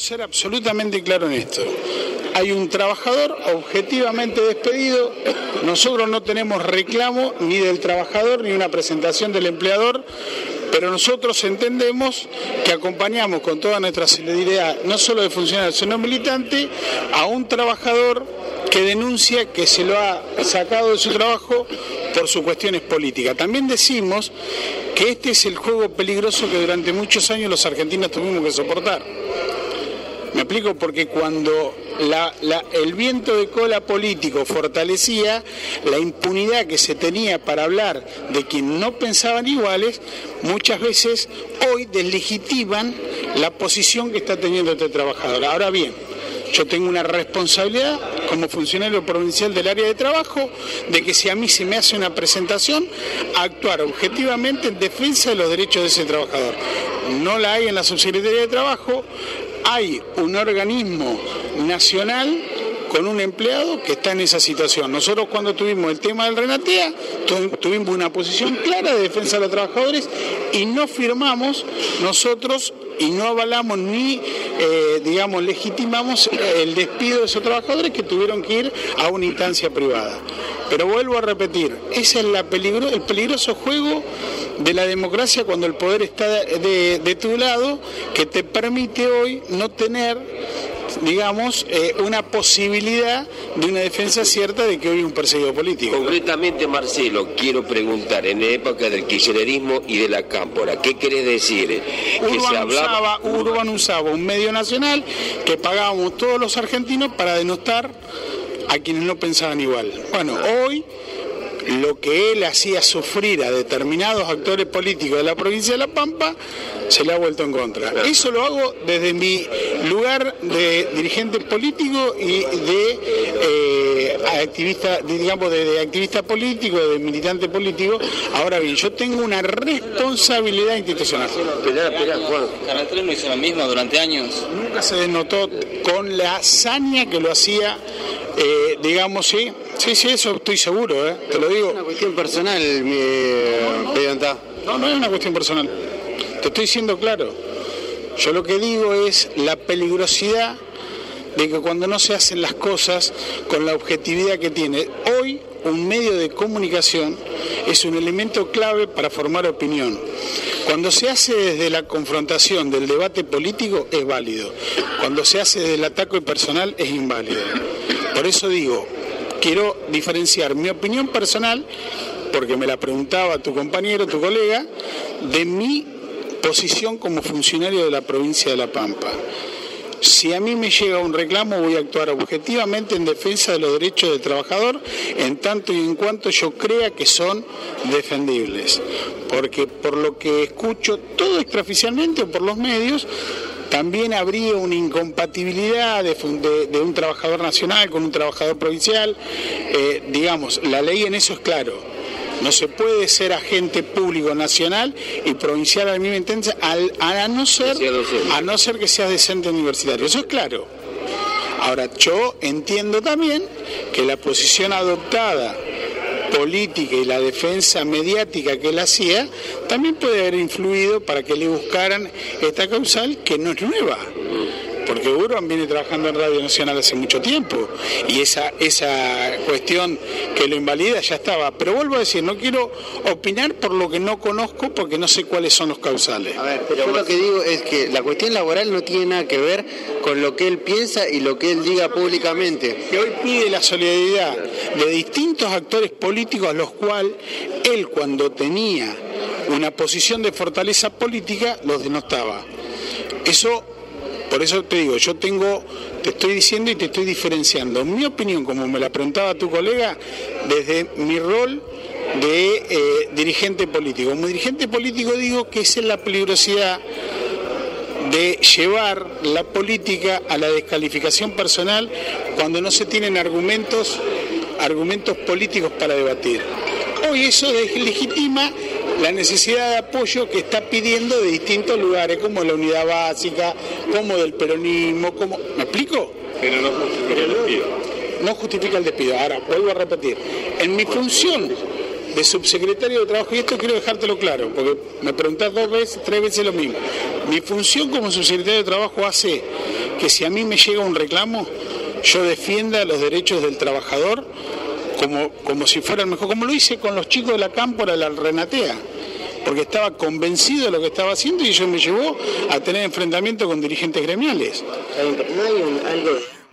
Ser absolutamente claro en esto. Hay un trabajador objetivamente despedido. Nosotros no tenemos reclamo ni del trabajador ni una presentación del empleador, pero nosotros entendemos que acompañamos con toda nuestra solidaridad, no solo de funcionarios, sino militante, a un trabajador que denuncia que se lo ha sacado de su trabajo por sus cuestiones políticas. También decimos que este es el juego peligroso que durante muchos años los argentinos tuvimos que soportar. Me explico, porque cuando el viento de cola político fortalecía la impunidad que se tenía para hablar de quienes no pensaban iguales, muchas veces hoy deslegitiman la posición que está teniendo este trabajador. Ahora bien, yo tengo una responsabilidad como funcionario provincial del área de trabajo de que si a mí se me hace una presentación, actuar objetivamente en defensa de los derechos de ese trabajador. No la hay en la Subsecretaría de Trabajo. Hay un organismo nacional con un empleado que está en esa situación. Nosotros cuando tuvimos el tema del Renatea, tuvimos una posición clara de defensa de los trabajadores y no firmamos nosotros y no avalamos ni, legitimamos el despido de esos trabajadores que tuvieron que ir a una instancia privada. Pero vuelvo a repetir, ese es el peligroso juego de la democracia cuando el poder está de tu lado, que te permite hoy no tener, una posibilidad de una defensa cierta de que hoy es un perseguido político. Concretamente, Marcelo, quiero preguntar, en la época del kirchnerismo y de la cámpora, ¿qué querés decir? Urban usaba un medio nacional que pagábamos todos los argentinos para denostar a quienes no pensaban igual. Bueno, hoy lo que él hacía sufrir a determinados actores políticos de la provincia de La Pampa se le ha vuelto en contra. Eso lo hago desde mi lugar de dirigente político y de activista político, de militante político. Ahora bien, yo tengo una responsabilidad institucional. Esperá, Juan. Canal 3 no hizo lo mismo durante años. Nunca se denotó con la hazaña que lo hacía, sí. Sí, eso estoy seguro, te lo digo. Es una cuestión personal, Pedantá. No es una cuestión personal. Te estoy diciendo claro. Yo lo que digo es la peligrosidad de que cuando no se hacen las cosas con la objetividad que tiene. Hoy un medio de comunicación es un elemento clave para formar opinión. Cuando se hace desde la confrontación del debate político es válido. Cuando se hace desde el ataque personal es inválido. Por eso digo, quiero diferenciar mi opinión personal, porque me la preguntaba tu compañero, tu colega, de mi posición como funcionario de la provincia de La Pampa. Si a mí me llega un reclamo, voy a actuar objetivamente en defensa de los derechos del trabajador, en tanto y en cuanto yo crea que son defendibles. Porque por lo que escucho, todo extraoficialmente o por los medios, también habría una incompatibilidad de un trabajador nacional con un trabajador provincial. La ley en eso es claro. No se puede ser agente público nacional y provincial al mismo tiempo, a no ser que seas docente universitario. Eso es claro. Ahora, yo entiendo también que la posición adoptada política y la defensa mediática que él hacía también puede haber influido para que le buscaran esta causal, que no es nueva, porque Urban viene trabajando en Radio Nacional hace mucho tiempo y esa cuestión que lo invalida ya estaba. Pero vuelvo a decir, no quiero opinar por lo que no conozco, porque no sé cuáles son los causales. A ver, pero yo lo que digo es que la cuestión laboral no tiene nada que ver con lo que él piensa y lo que él diga públicamente. Que hoy pide la solidaridad de distintos actores políticos a los cuales él, cuando tenía una posición de fortaleza política, los denostaba. Por eso te digo, te estoy diciendo y te estoy diferenciando mi opinión, como me la preguntaba tu colega, desde mi rol de dirigente político. Como dirigente político digo que esa es la peligrosidad de llevar la política a la descalificación personal cuando no se tienen argumentos políticos para debatir. Hoy eso deslegitima la necesidad de apoyo que está pidiendo de distintos lugares, como la unidad básica, como del peronismo, ¿me explico? Pero no justifica el despido. No justifica el despido. Ahora, vuelvo a repetir, en mi función de subsecretario de Trabajo, y esto quiero dejártelo claro, porque me preguntás 2 veces, 3 veces lo mismo. Mi función como subsecretario de Trabajo hace que si a mí me llega un reclamo, yo defienda los derechos del trabajador como si fuera el mejor, como lo hice con los chicos de la Cámpora, la Renatea, porque estaba convencido de lo que estaba haciendo y eso me llevó a tener enfrentamiento con dirigentes gremiales. No hay algo